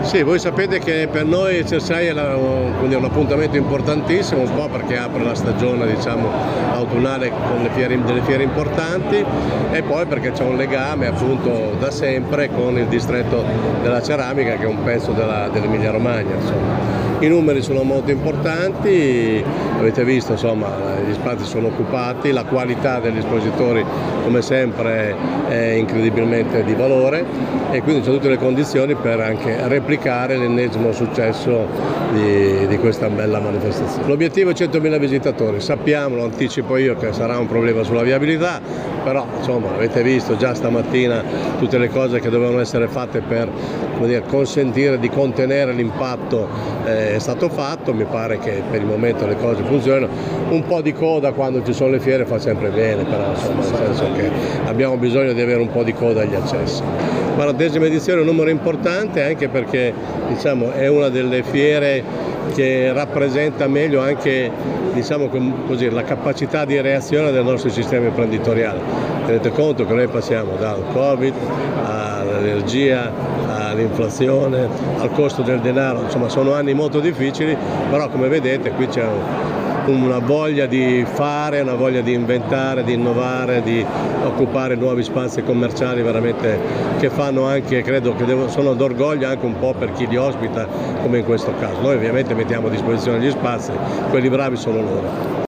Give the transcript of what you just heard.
Sì, voi sapete che per noi il CERSAI è un appuntamento importantissimo, un po' perché apre la stagione, diciamo, autunnale con delle fiere importanti, e poi perché c'è un legame appunto da sempre con il distretto della ceramica, che è un pezzo dell'Emilia Romagna. Insomma. I numeri sono molto importanti, avete visto, insomma, gli spazi sono occupati, la qualità degli espositori come sempre è incredibilmente di valore, e quindi c'è tutte le condizioni per anche replicare l'ennesimo successo di questa bella manifestazione. L'obiettivo è 100.000 visitatori, sappiamo, lo anticipo io, che sarà un problema sulla viabilità, però insomma avete visto già stamattina tutte le cose che dovevano essere fatte per, come dire, consentire di contenere l'impatto, è stato fatto. Mi pare che per il momento le cose funzionano. Un po' di coda quando ci sono le fiere fa sempre bene, però insomma, nel senso che abbiamo bisogno di avere un po' di coda agli accessi. Ma la 10ª edizione è un numero importante anche perché, diciamo, è una delle fiere che rappresenta meglio anche, diciamo così, la capacità di reazione del nostro sistema imprenditoriale. Tenete conto che noi passiamo dal Covid all'energia, all'inflazione, al costo del denaro, insomma sono anni molto difficili, però come vedete qui c'è una voglia di fare, una voglia di inventare, di innovare, di occupare nuovi spazi commerciali veramente che fanno anche, credo che sono d'orgoglio anche un po' per chi li ospita, come in questo caso. Noi ovviamente mettiamo a disposizione gli spazi, quelli bravi sono loro.